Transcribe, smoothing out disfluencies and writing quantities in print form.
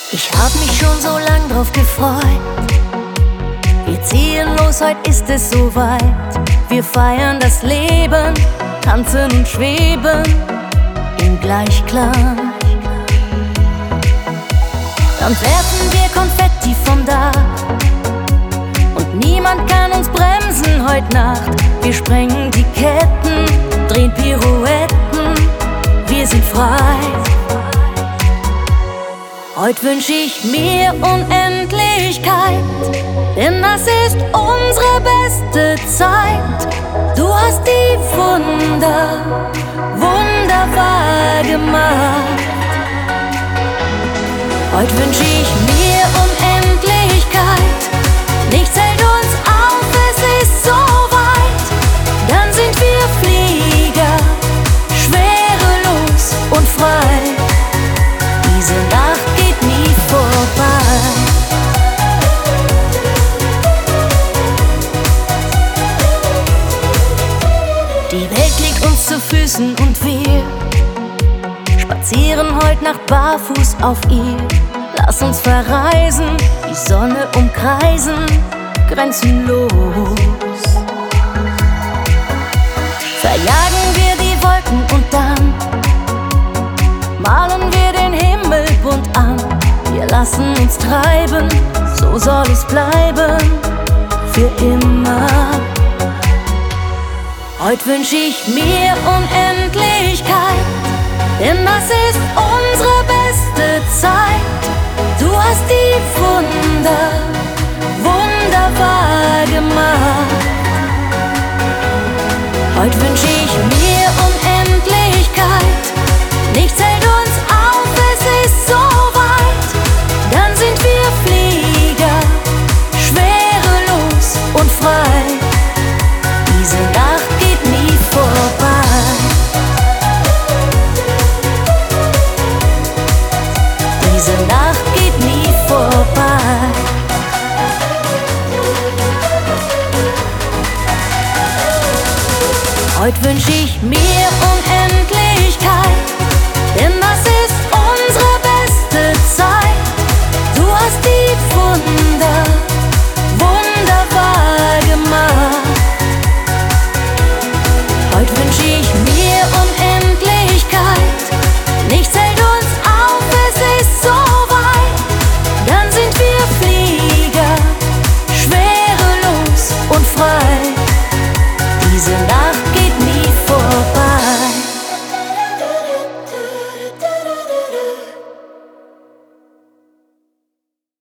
Ich hab mich schon so lang drauf gefreut. Wir ziehen los, heute ist es soweit. Wir feiern das Leben, tanzen und schweben im Gleichklang. Dann werfen wir Konfetti vom Dach und niemand kann uns bremsen heute Nacht. Wir sprengen die Ketten, drehen Pirouetten, wir sind frei. Heute wünsch ich mir Unendlichkeit, denn das ist unsere beste Zeit. Du hast die Wunder wunderbar gemacht. Heute wünsch ich mir Unendlichkeit, nichts hält uns auf, es ist so weit. Dann sind wir Flieger, schwerelos und frei. Diese Nacht geht nie vorbei. Die Welt liegt uns zu Füßen und wir spazieren heute Nacht barfuß auf ihr. Lass uns verreisen, die Sonne umkreisen, grenzenlos. Verjagen wir die Wolken und dann malen wir den Himmel bunt an. Wir lassen uns treiben, so soll es bleiben, für immer. Heute wünsch ich mir Unendlichkeit, denn das ist unsere beste Zeit. Du hast die Wunder wunderbar gemacht. Heute wünsch ich mir Unendlichkeit, nichts hält uns auf, es ist so weit. Dann sind wir Flieger, schwerelos und frei. Diese Nacht geht nie vorbei. Diese Nacht geht nie vorbei. Heute wünsch ich mir